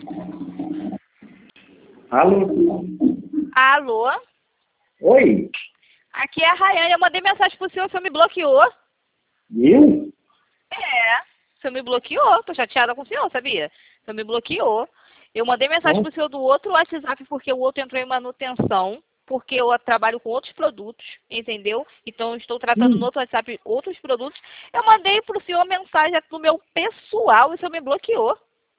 Alô? Alô? Oi? Aqui é a Rayane. Eu mandei mensagem pro senhor me bloqueou. Eu? É. O senhor me bloqueou. Tô chateada com o senhor, sabia? O senhor me bloqueou. Eu mandei mensagem pro senhor do outro WhatsApp porque o outro entrou em manutenção. Porque eu trabalho com outros produtos, entendeu? Então, eu estou tratando no outro WhatsApp outros produtos. Eu mandei pro senhor mensagem no meu pessoal e o senhor me bloqueou.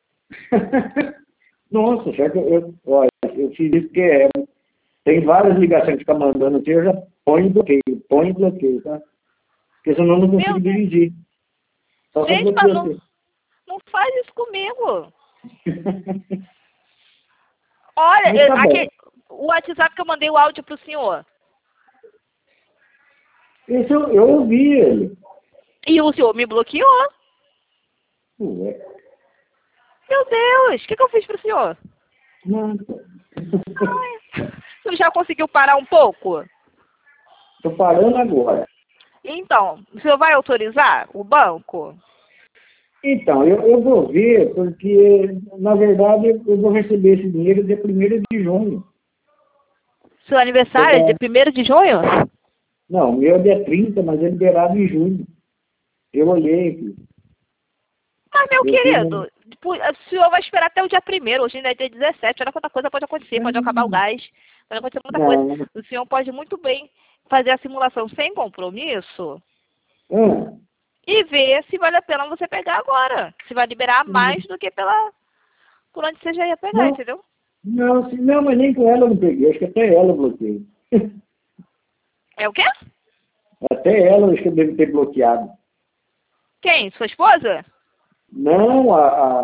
Nossa, já que olha, eu fiz isso porque tem várias ligações que ficam mandando aqui, eu já ponho e bloqueio, tá? Porque senão eu não consigo dirigir. Só que eu Gente, mas bloqueio não faz isso comigo. Olha, Mas tá bom. o WhatsApp que eu mandei o áudio pro senhor. Esse eu ouvi ele. E o senhor me bloqueou. Ué, Meu Deus, o que eu fiz pro senhor? nada. Ai, o senhor já conseguiu parar um pouco? Tô parando agora. Então, o senhor vai autorizar o banco? Então, eu vou ver, porque, na verdade, eu vou receber esse dinheiro dia 1º de junho. Seu aniversário é dia 1º de junho? Não, o meu é dia 30, mas é liberado em junho. Eu olhei aqui. Mas, meu Eu vi querido, o senhor vai esperar até o dia 1º, hoje ainda é dia 17, olha quanta coisa pode acontecer, pode acabar o gás, pode acontecer muita coisa. Não. O senhor pode muito bem fazer a simulação sem compromisso Ah, e ver se vale a pena você pegar agora. Se vai liberar mais do que por onde você já ia pegar, não, entendeu? não, mas nem com ela eu não peguei. Acho que até ela eu bloqueei. É o quê? Até ela eu acho que eu devo ter bloqueado. Quem? Sua esposa? Não,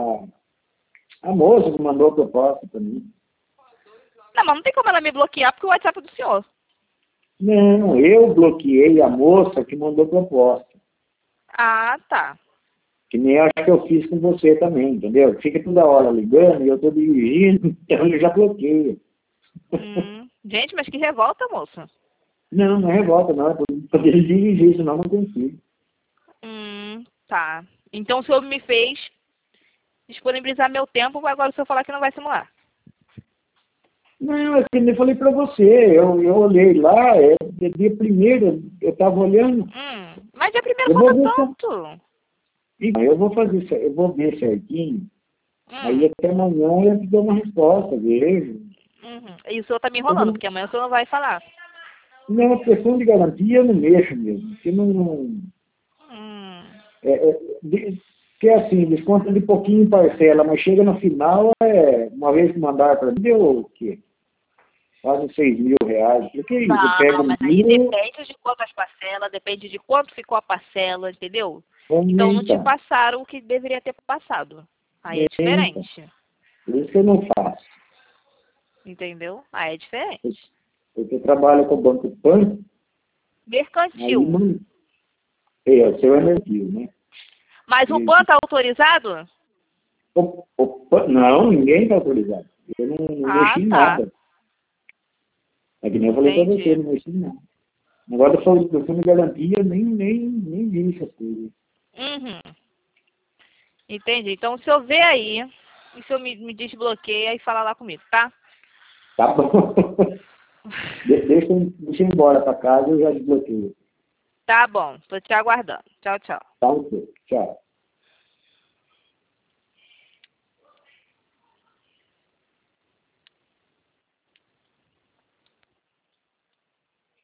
a moça que mandou a proposta para mim. Não, mas não tem como ela me bloquear porque o WhatsApp é do senhor. Não, eu bloqueei a moça que mandou a proposta. Ah, tá. Que nem acho que eu fiz com você também, entendeu? Fica toda hora ligando e eu estou dirigindo, então eu já bloqueio. Gente, mas que revolta, moça. Não, não é revolta, não. É por poder dirigir, senão não consigo. Tá. Então o senhor me fez disponibilizar meu tempo, agora o senhor falar que não vai simular. Não, é que nem eu falei para você. Eu olhei lá, dia 1º, eu estava olhando. Mas dia 1º Eu vou falta ver, tanto. então, eu vou fazer, eu vou ver certinho. Aí Hum, até amanhã eu te dou uma resposta, vejo. E o senhor tá me enrolando, porque amanhã o senhor não vai falar. Não, a questão de garantia eu não mexo mesmo. Porque não. Que é assim, desconta de pouquinho em parcela, mas chega no final, uma vez que mandaram para mim, deu o quê? Quase 6.000 reais. Porque eu Não, pego mas aí 1.000, depende de quantas parcelas, depende de quanto ficou a parcela, entendeu? Então não te aumenta. passaram o que deveria ter passado. Aí é diferente. Por isso que eu não faço. Entendeu? Aí é diferente. Porque eu trabalho com o Banco Pan, aí Mercantil. não. O seu é mercantil, né? Mas o PAN tá autorizado? Não, ninguém está autorizado. Eu não Ah, mexi em tá. nada. É que nem eu falei para você, Entendi. não mexi em nada. Agora do fundo de garantia, eu nem vi essas coisas. Entendi. Então, se eu ver aí, e se eu me desbloqueia e fala lá comigo, tá? Tá bom. Deixa eu ir embora para casa, eu já desbloqueio. Tá bom. Tô te aguardando. Tchau, tchau. Tá, ok. Tchau.